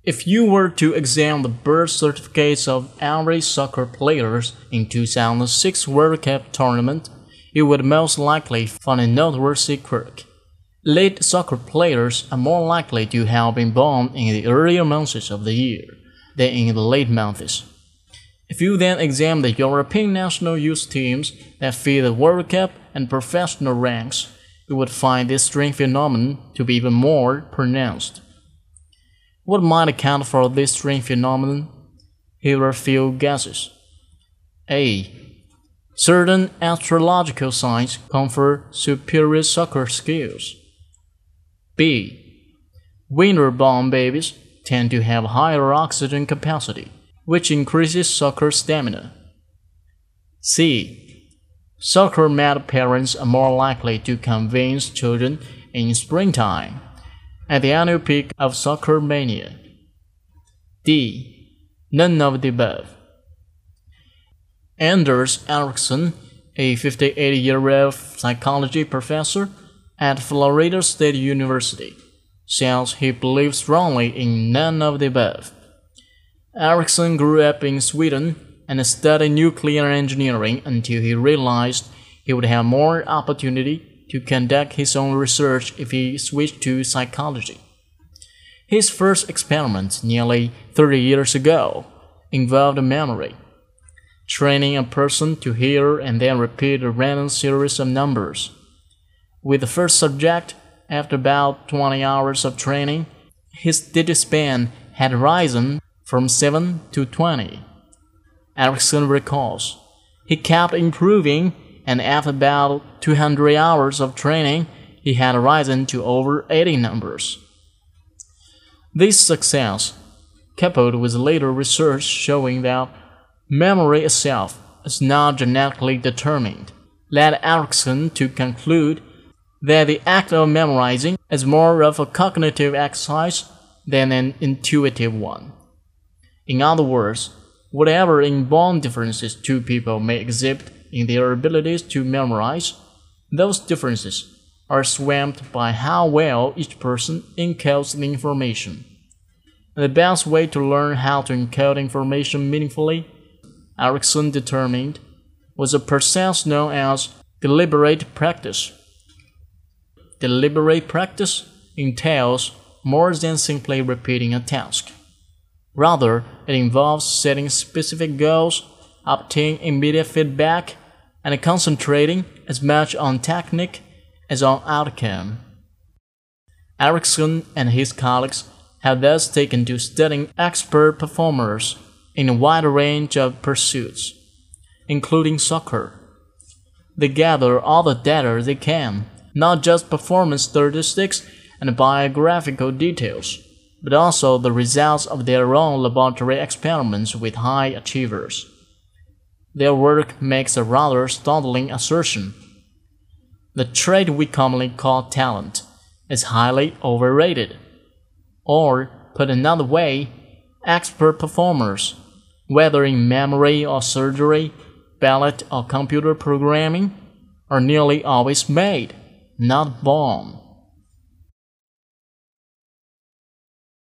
If you were to examine the birth certificates of every soccer players in 2006 World Cup tournament, you would most likely find a noteworthy quirk. Late soccer players are more likely to have been born in the earlier months of the year than in the late months. If you then examine the European national youth teams that feed the World Cup and professional ranks, you would find this strange phenomenon to be even more pronounced. What might account for this strange phenomenon? Here are a few guesses. A. Certain astrological signs confer superior soccer skills. B. Winter-born babies tend to have higher oxygen capacity, which increases soccer stamina. C. Soccer-mad parents are more likely to convince children in springtime, at the annual peak of soccer mania. D. None of the above. Anders Ericsson, a 58-year-old psychology professor at Florida State University, says he believes strongly in none of the above. Ericsson grew up in Sweden and studied nuclear engineering until he realized he would have more opportunity to conduct his own research if he switched to psychology. His first experiment, nearly 30 years ago, involved memory, training a person to hear and then repeat a random series of numbers. With the first subject, after about 20 hours of training, his digit span had risen from 7 to 20. Ericsson recalls, he kept improving, and after about 200 hours of training, he had risen to over 80 numbers. This success, coupled with later research showing that memory itself is not genetically determined, led Ericsson to conclude that the act of memorizing is more of a cognitive exercise than an intuitive one. In other words, whatever inborn differences two people may exhibit in their abilities to memorize, those differences are swamped by how well each person encodes the information. The best way to learn how to encode information meaningfully, Ericsson determined, was a process known as deliberate practice. Deliberate practice entails more than simply repeating a task. Rather, it involves setting specific goals, obtaining immediate feedback, and concentrating as much on technique as on outcome. Ericsson and his colleagues have thus taken to studying expert performers in a wide range of pursuits, including soccer. They gather all the data they can, not just performance statistics and biographical details, but also the results of their own laboratory experiments with high achievers. Their work makes a rather startling assertion. The trait we commonly call talent is highly overrated. Or, put another way, expert performers, whether in memory or surgery, ballet or computer programming, are nearly always made, not born.